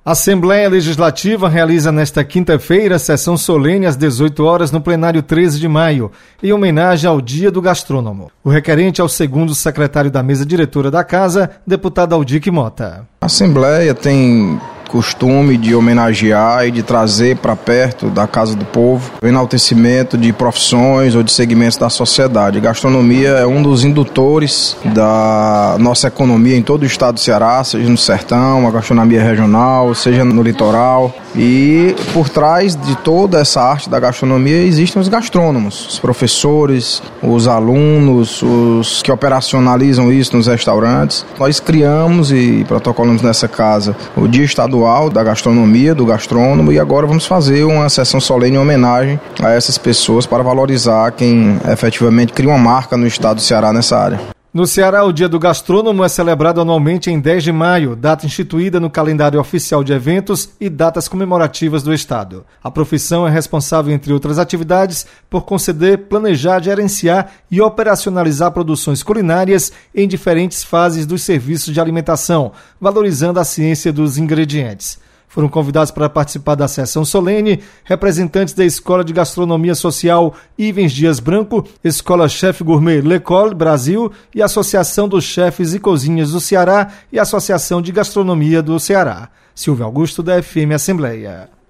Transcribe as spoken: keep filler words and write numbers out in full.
A Assembleia Legislativa realiza nesta quinta-feira sessão solene às dezoito horas no plenário treze de maio, em homenagem ao Dia do Gastrônomo. O requerente é o segundo secretário da mesa diretora da Casa, deputado Aldique Mota. A Assembleia tem costume de homenagear e de trazer para perto da Casa do Povo o enaltecimento de profissões ou de segmentos da sociedade. A gastronomia é um dos indutores da nossa economia em todo o estado do Ceará, seja no sertão, a gastronomia regional, seja no litoral. E por trás de toda essa arte da gastronomia existem os gastrônomos, os professores, os alunos, os que operacionalizam isso nos restaurantes. Nós criamos e protocolamos nessa casa o Dia Estadual da Gastronomia, do gastrônomo, e agora vamos fazer uma sessão solene em homenagem a essas pessoas para valorizar quem efetivamente cria uma marca no estado do Ceará nessa área. No Ceará, o Dia do Gastrônomo é celebrado anualmente em dez de maio, data instituída no calendário oficial de eventos e datas comemorativas do estado. A profissão é responsável, entre outras atividades, por conceder, planejar, gerenciar e operacionalizar produções culinárias em diferentes fases dos serviços de alimentação, valorizando a ciência dos ingredientes. Foram convidados para participar da sessão solene representantes da Escola de Gastronomia Social Ivens Dias Branco, Escola Chef Gourmet L'École Brasil e Associação dos Chefes e Cozinhas do Ceará e Associação de Gastronomia do Ceará. Silvio Augusto, da F M Assembleia.